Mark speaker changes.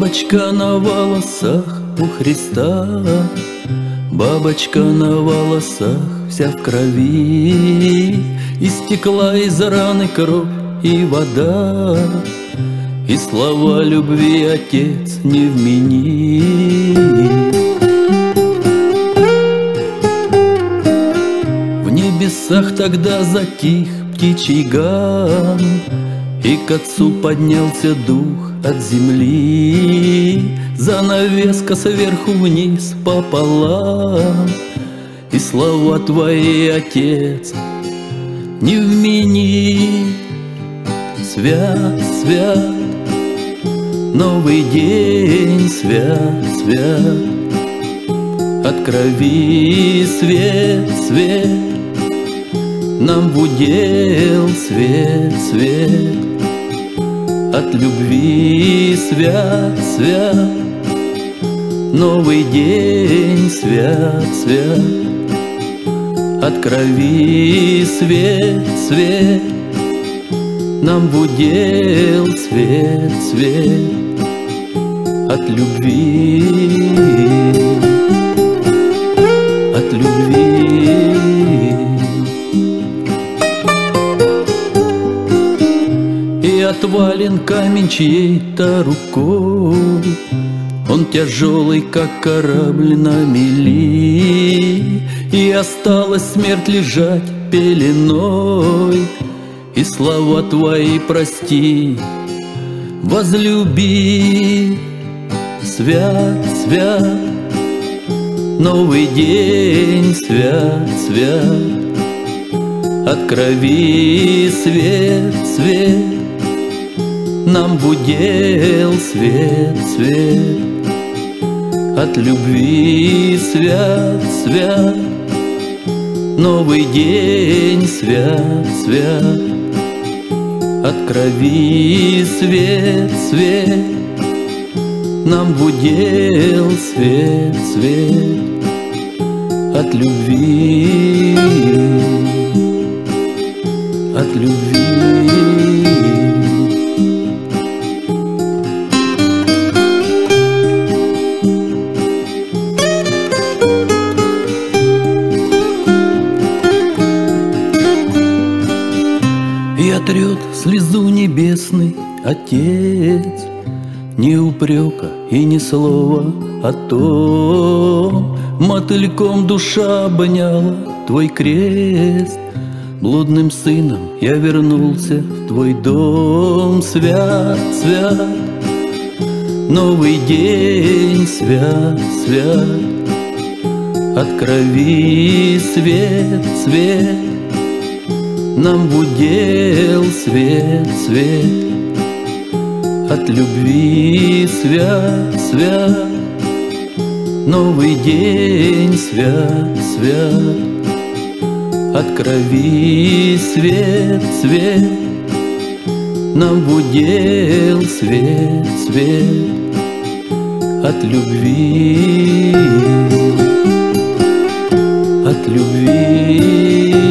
Speaker 1: Бабочка на волосах у Христа, бабочка на волосах вся в крови, истекла из раны кровь и вода, и слова любви Отец не вмени. В небесах тогда затих птичий гам, и к Отцу поднялся дух от земли, занавеска сверху вниз пополам, и слова Твои, Отец, не вмени. Свят, свят, новый день, свят, свят, от крови свет, свет, нам в удел свет, свет, от любви свят, свят, новый день, свят, свят, от крови свет, свет, нам в удел свет, свет, от любви, от любви. И отвален камень чьей-то рукой, он тяжелый, как корабль на мели, и осталась смерть лежать пеленой, и слова Твои прости, возлюби. Свят, свят, новый день, свят, свят, от крови свет, свет, нам в удел свет, свет, от любви свят, свят, новый день, свят, свят, от крови свет, свет, нам в удел свет, свет, от любви, от любви. И отрет слезу небесный Отец, ни упрека и ни слова о том. Мотыльком душа обняла Твой крест, блудным сыном я вернулся в Твой дом. Свят, свят, новый день, свят, свят, от крови свет, свет, нам в удел свет, свет, от любви свят, свят, новый день, свят, свят, от крови свет, свет, нам в удел свет, свет, от любви, от любви.